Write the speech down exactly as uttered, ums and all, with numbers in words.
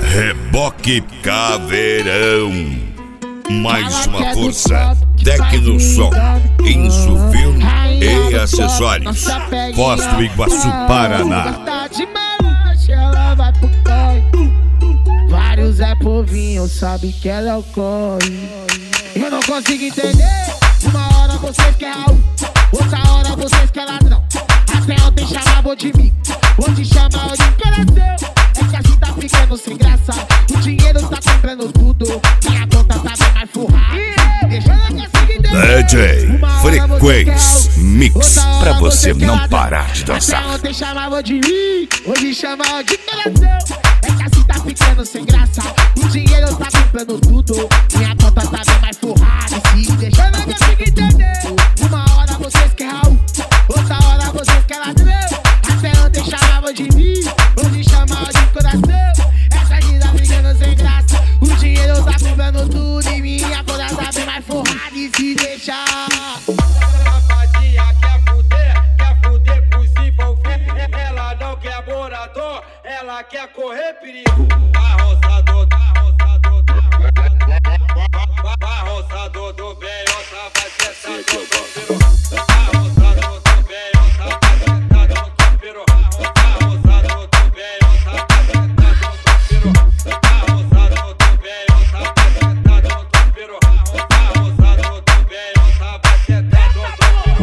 Reboque Caveirão. Mais uma força. Tecnosom, Insufilm e acessórios. Foz do Iguaçu, Paraná. Vários é povinho, sabe que ela é o corre. Eu não consigo entender. Uma hora vocês querem Raul, outra hora vocês querem ladrão. Até ontem chamavam de mim, hoje chamavam de coração. É que assim tá ficando sem graça. O dinheiro tá comprando tudo, minha conta tá bem mais forrada. D J Frequência Mix, pra você não parar de dançar. Até ontem chamavam de mim, hoje chamavam de coração. É que assim tá ficando sem graça. O dinheiro tá comprando tudo, minha conta tá bem mais forrada. E se deixar eu não consigo entender. Uma hora vocês querem Raul, outra hora vocês querem ladrão. Até ontem chamavam de mim, hoje chamavam de coração. Essa vida ficando sem graça. O dinheiro tá comprando tudo e minha conta tá bem mais forrada. E se deixar safadinha quer fuder, quer fuder por si, ela não quer morador, ela quer correr perigo.